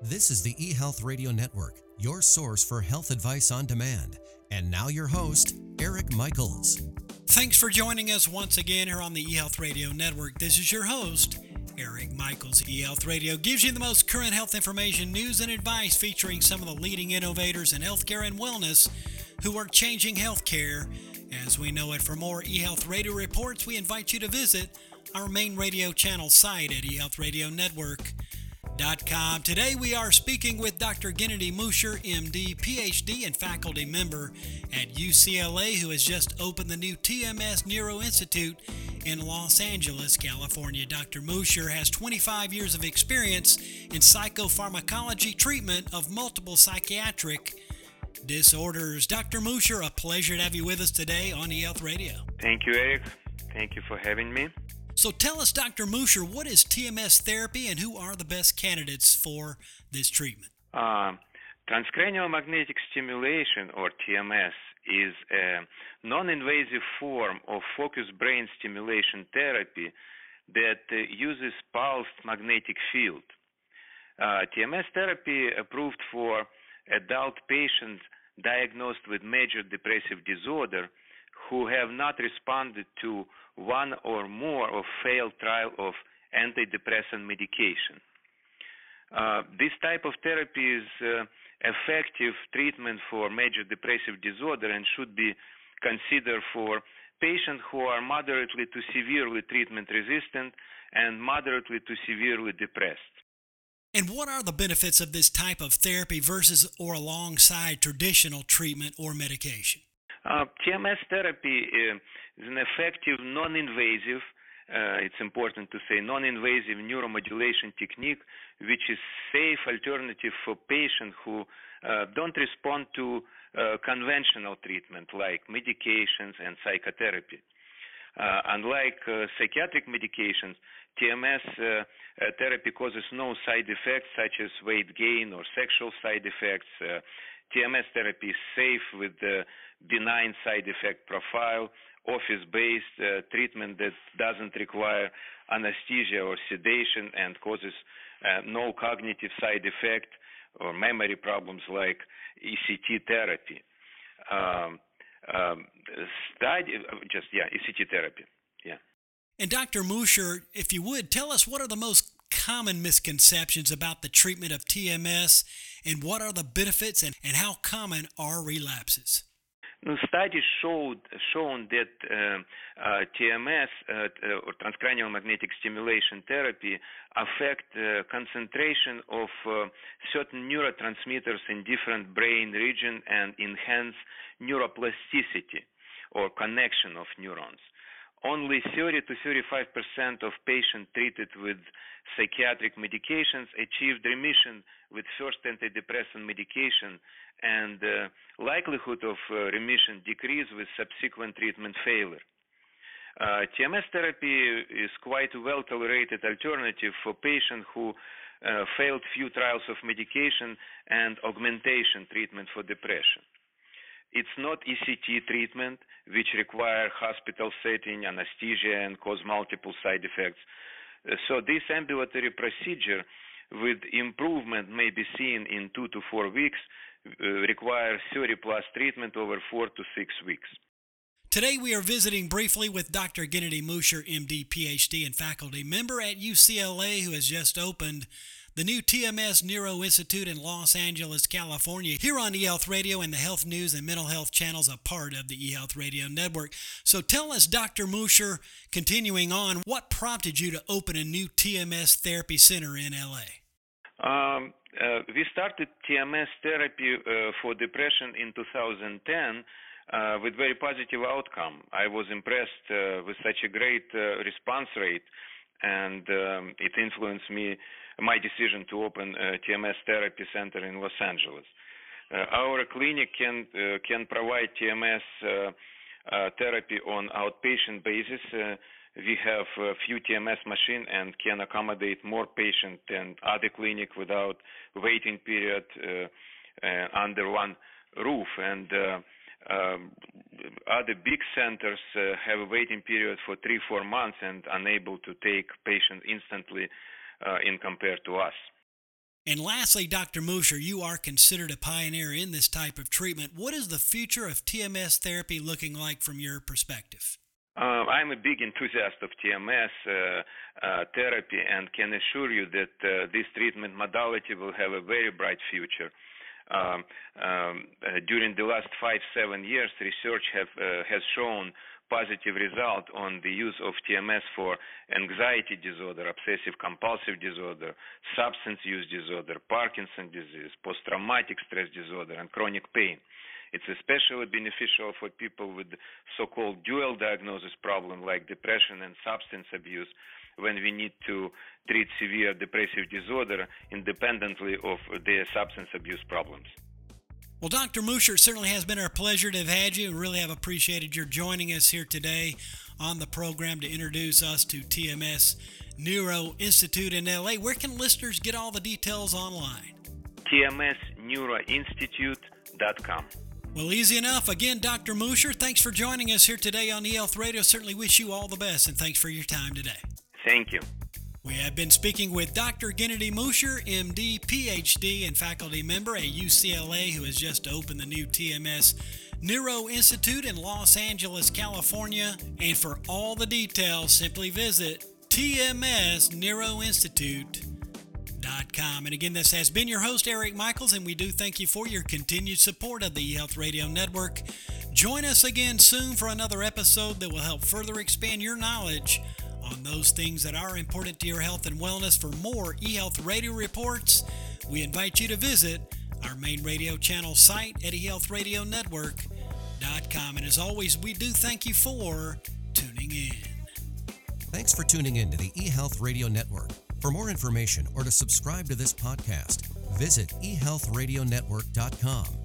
This is the eHealth Radio Network, your source for health advice on demand. And now your host, Eric Michaels. Thanks for joining us once again here on the eHealth Radio Network. This is your host, Eric Michaels. eHealth Radio gives you the most current health information, news, and advice featuring some of the leading innovators in healthcare and wellness who are changing healthcare as we know it. For more eHealth Radio reports, we invite you to visit our main radio channel site at eHealthRadioNetwork.com. Today we are speaking with Dr. Gennady Musher, MD, PhD, and faculty member at UCLA, who has just opened the new TMS Neuro Institute in Los Angeles, California. Dr. Musher has 25 years of experience in psychopharmacology treatment of multiple psychiatric disorders. Dr. Musher, a pleasure to have you with us today on eHealth Radio. Thank you, Eric. Thank you for having me. So tell us, Dr. Musher, what is TMS therapy and who are the best candidates for this treatment? Transcranial magnetic stimulation, or TMS, is a non-invasive form of focused brain stimulation therapy that uses pulsed magnetic field. TMS therapy approved for adult patients diagnosed with major depressive disorder who have not responded to one or more of failed trial of antidepressant medication. This type of therapy is effective treatment for major depressive disorder and should be considered for patients who are moderately to severely treatment resistant and moderately to severely depressed. And what are the benefits of this type of therapy versus or alongside traditional treatment or medication? TMS therapy is an effective, non-invasive, it's important to say, non-invasive neuromodulation technique, which is safe alternative for patients who don't respond to conventional treatment like medications and psychotherapy. Unlike psychiatric medications, TMS therapy causes no side effects such as weight gain or sexual side effects. TMS therapy is safe with the benign side effect profile, office-based treatment that doesn't require anesthesia or sedation and causes no cognitive side effect or memory problems like ECT therapy. ECT therapy. Yeah. And Dr. Musher, if you would, tell us what are the most common misconceptions about the treatment of TMS and what are the benefits and how common are relapses? Studies shown that TMS, or transcranial magnetic stimulation therapy, affect concentration of certain neurotransmitters in different brain regions and enhance neuroplasticity or connection of neurons. Only 30 to 35% of patients treated with psychiatric medications achieved remission with first antidepressant medication, and likelihood of remission decreased with subsequent treatment failure. TMS therapy is quite a well-tolerated alternative for patients who failed few trials of medication and augmentation treatment for depression. It's not ECT treatment, which require hospital setting, anesthesia, and cause multiple side effects. So this ambulatory procedure with improvement may be seen in 2 to 4 weeks, require 30-plus treatment over 4 to 6 weeks. Today we are visiting briefly with Dr. Gennady Musher, MD, PhD, and faculty member at UCLA, who has just opened the new TMS Neuro Institute in Los Angeles, California, here on eHealth Radio and the Health News and Mental Health channels, a part of the eHealth Radio Network. So tell us, Dr. Musher, continuing on, what prompted you to open a new TMS therapy center in LA? We started TMS therapy for depression in 2010 with very positive outcome. I was impressed with such a great response rate, and it influenced my decision to open a TMS therapy center in Los Angeles. Our clinic can provide TMS therapy on outpatient basis. We have a few TMS machines and can accommodate more patients than other clinic without waiting period under one roof. And other big centers have a waiting period for 3-4 months and unable to take patients instantly in compared to us. And lastly, Dr. Musher, you are considered a pioneer in this type of treatment. What is the future of TMS therapy looking like from your perspective? I'm a big enthusiast of TMS therapy and can assure you that this treatment modality will have a very bright future. During the last 5-7 years, research has shown positive result on the use of TMS for anxiety disorder, obsessive compulsive disorder, substance use disorder, Parkinson's disease, post-traumatic stress disorder, and chronic pain. It's especially beneficial for people with so-called dual diagnosis problem like depression and substance abuse, when we need to treat severe depressive disorder independently of their substance abuse problems. Well, Dr. Musher, it certainly has been our pleasure to have had you. We really have appreciated your joining us here today on the program to introduce us to TMS Neuro Institute in LA. Where can listeners get all the details online? TMSNeuroInstitute.com. Well, easy enough. Again, Dr. Musher, thanks for joining us here today on eHealth Radio. Certainly wish you all the best, and thanks for your time today. Thank you. We have been speaking with Dr. Gennady Musher, MD, PhD, and faculty member at UCLA, who has just opened the new TMS Neuro Institute in Los Angeles, California. And for all the details, simply visit TMSNeuroInstitute.com. And again, this has been your host, Eric Michaels, and we do thank you for your continued support of the eHealth Radio Network. Join us again soon for another episode that will help further expand your knowledge on those things that are important to your health and wellness. For more eHealth Radio reports, we invite you to visit our main radio channel site at eHealthRadioNetwork.com. And as always, we do thank you for tuning in. Thanks for tuning in to the eHealth Radio Network. For more information or to subscribe to this podcast, visit eHealthRadioNetwork.com.